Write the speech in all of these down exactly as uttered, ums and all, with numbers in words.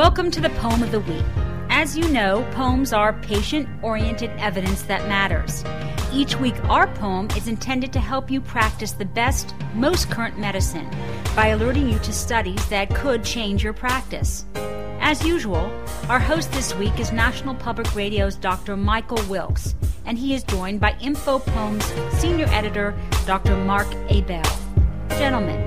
Welcome to the Poem of the Week. As you know, poems are patient-oriented evidence that matters. Each week, our poem is intended to help you practice the best, most current medicine by alerting you to studies that could change your practice. As usual, our host this week is National Public Radio's Doctor Michael Wilkes, and he is joined by Info Poem's senior editor, Doctor Mark Abell. Gentlemen.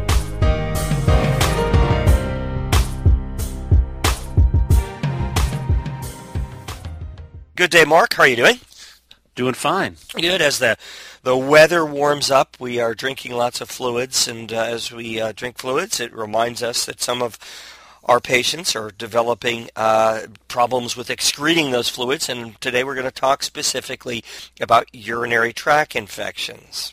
Good day, Mark. How are you doing? Doing fine. Good. As the the weather warms up, we are drinking lots of fluids, and uh, as we uh, drink fluids, it reminds us that some of our patients are developing uh, problems with excreting those fluids, and today we're going to talk specifically about urinary tract infections.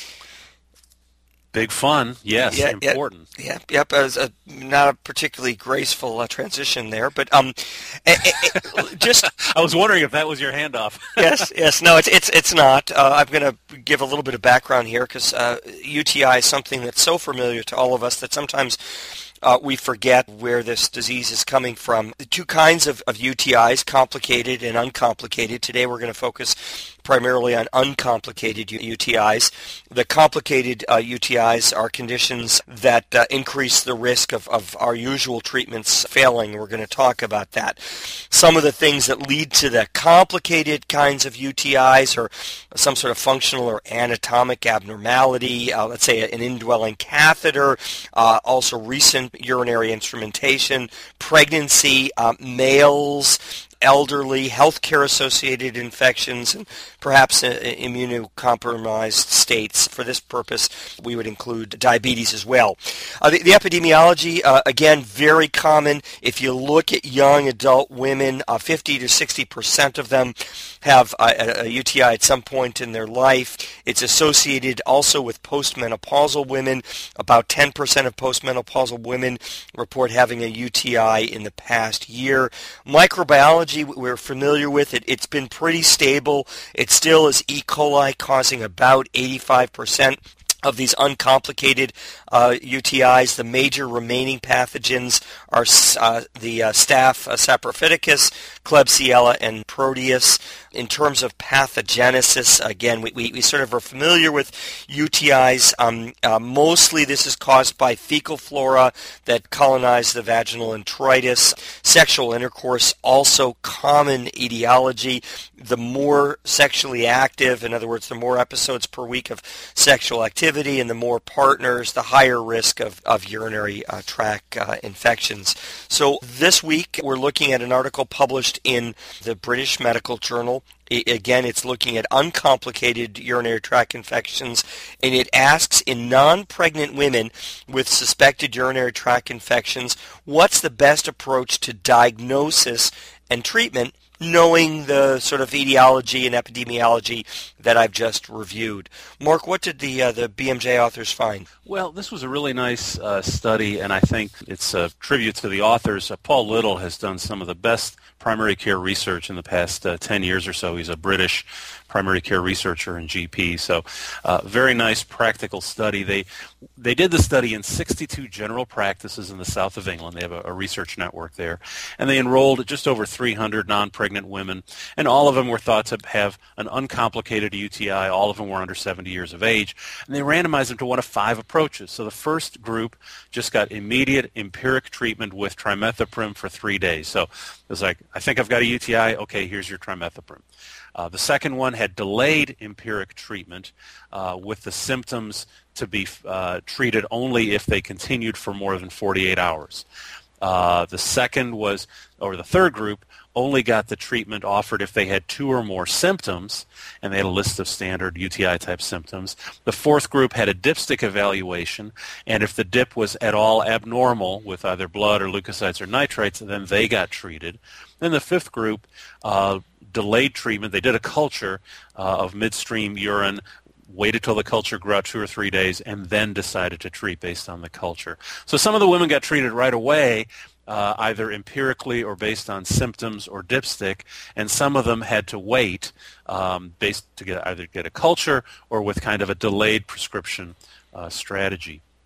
Big fun, yes, yeah, important. Yep, yep. yep. As a, not a particularly graceful uh, transition there, but um, it, it, just I was wondering if that was your handoff. yes, yes. No, it's it's it's not. Uh, I'm going to give a little bit of background here because uh, U T I is something that's so familiar to all of us that sometimes Uh, we forget where this disease is coming from. The two kinds of, of U T Is, complicated and uncomplicated. Today we're going to focus primarily on uncomplicated U T Is. The complicated uh, U T Is are conditions that uh, increase the risk of, of our usual treatments failing. We're going to talk about that. Some of the things that lead to the complicated kinds of U T Is are some sort of functional or anatomic abnormality, uh, let's say an indwelling catheter, uh, also recent urinary instrumentation, pregnancy, uh, males, elderly, healthcare-associated infections, and perhaps uh, immunocompromised states. For this purpose, we would include diabetes as well. Uh, the, the epidemiology, uh, again, very common. If you look at young adult women, uh, fifty to sixty percent of them have uh, a, a U T I at some point in their life. It's associated also with postmenopausal women. About ten percent of postmenopausal women report having a U T I in the past year. Microbiology, we're familiar with it. It's been pretty stable. It still is E. coli causing about eighty-five percent of these uncomplicated uh, U T Is. The major remaining pathogens are uh, the uh, staph uh, saprophyticus, Klebsiella, and Proteus. In terms of pathogenesis, again, we, we, we sort of are familiar with U T Is. Um, uh, mostly this is caused by fecal flora that colonize the vaginal introitus. Sexual intercourse, also common etiology. The more sexually active, in other words, the more episodes per week of sexual activity, and the more partners, the higher risk of, of urinary uh, tract uh, infections. So this week, we're looking at an article published in the British Medical Journal. I, again, it's looking at uncomplicated urinary tract infections, and it asks in non-pregnant women with suspected urinary tract infections, what's the best approach to diagnosis and treatment, knowing the sort of etiology and epidemiology that I've just reviewed. Mark, what did the uh, the B M J authors find? Well, this was a really nice uh, study, and I think it's a tribute to the authors. Uh, Paul Little has done some of the best primary care research in the past uh, ten years or so. He's a British primary care researcher and G P. So uh, very nice practical study. They they did the study in sixty-two general practices in the south of England. They have a, a research network there. And they enrolled just over three hundred non-pregnant women, and all of them were thought to have an uncomplicated U T I. All of them were under seventy years of age. And they randomized them to one of five approaches. So the first group just got immediate empiric treatment with trimethoprim for three days. So it was like, I think I've got a U T I. Okay, here's your trimethoprim. Uh, the second one had delayed empiric treatment uh, with the symptoms to be uh, treated only if they continued for more than forty-eight hours. Uh, the second was, or the third group, only got the treatment offered if they had two or more symptoms, and they had a list of standard U T I-type symptoms. The fourth group had a dipstick evaluation, and if the dip was at all abnormal with either blood or leukocytes or nitrites, then they got treated. Then the fifth group uh, delayed treatment. They did a culture uh, of midstream urine, waited till the culture grew out two or three days, and then decided to treat based on the culture. So some of the women got treated right away, uh, either empirically or based on symptoms or dipstick, and some of them had to wait um, based to get either get a culture or with kind of a delayed prescription uh, strategy.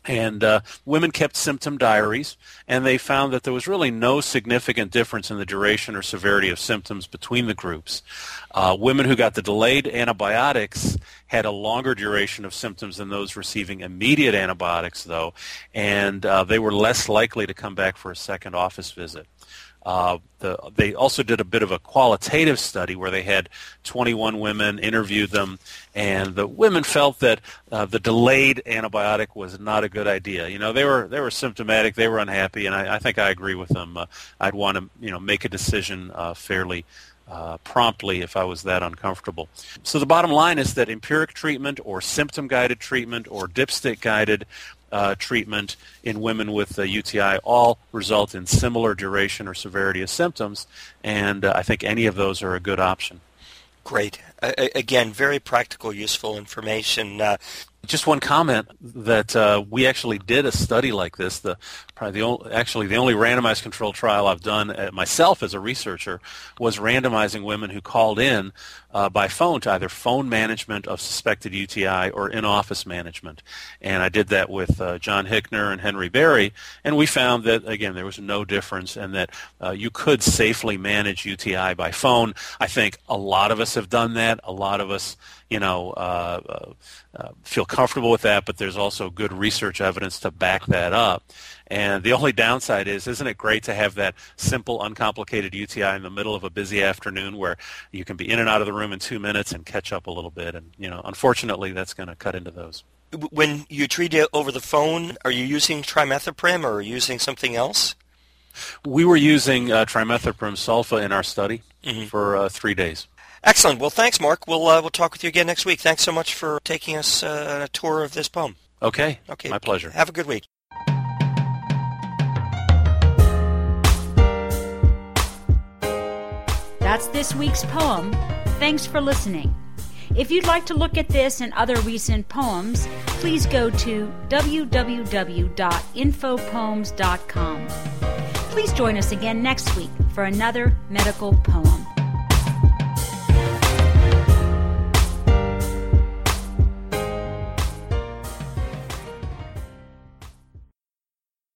And uh, women kept symptom diaries, and they found that there was really no significant difference in the duration or severity of symptoms between the groups. Uh, women who got the delayed antibiotics had a longer duration of symptoms than those receiving immediate antibiotics, though, and uh, they were less likely to come back for a second office visit. Uh, the, they also did a bit of a qualitative study where they had twenty-one women, interviewed them, and the women felt that uh, the delayed antibiotic was not a good idea. You know, they were they were symptomatic, they were unhappy, and I, I think I agree with them. Uh, I'd want to you know make a decision uh, fairly uh, promptly if I was that uncomfortable. So the bottom line is that empiric treatment or symptom-guided treatment or dipstick-guided Uh, treatment in women with uh, U T I all result in similar duration or severity of symptoms, and uh, I think any of those are a good option. Great. Uh, again, very practical, useful information. Uh, Just one comment that uh, we actually did a study like this. The probably the only, actually the only randomized controlled trial I've done uh, myself as a researcher was randomizing women who called in uh, by phone to either phone management of suspected U T I or in-office management. And I did that with uh, John Hickner and Henry Berry, and we found that, again, there was no difference and that uh, you could safely manage U T I by phone. I think a lot of us have done that. A lot of us, you know, uh, uh, uh, feel comfortable with that, but there's also good research evidence to back that up. And the only downside is, isn't it great to have that simple, uncomplicated U T I in the middle of a busy afternoon where you can be in and out of the room in two minutes and catch up a little bit? And, you know, unfortunately, that's going to cut into those. When you treat it over the phone, are you using trimethoprim or are you using something else? We were using uh, trimethoprim sulfa in our study mm-hmm. for uh, three days. Excellent. Well, thanks, Mark. We'll uh, we'll talk with you again next week. Thanks so much for taking us uh, on a tour of this poem. Okay. Okay. My pleasure. Have a good week. That's this week's poem. Thanks for listening. If you'd like to look at this and other recent poems, please go to w w w dot info poems dot com. Please join us again next week for another medical poem.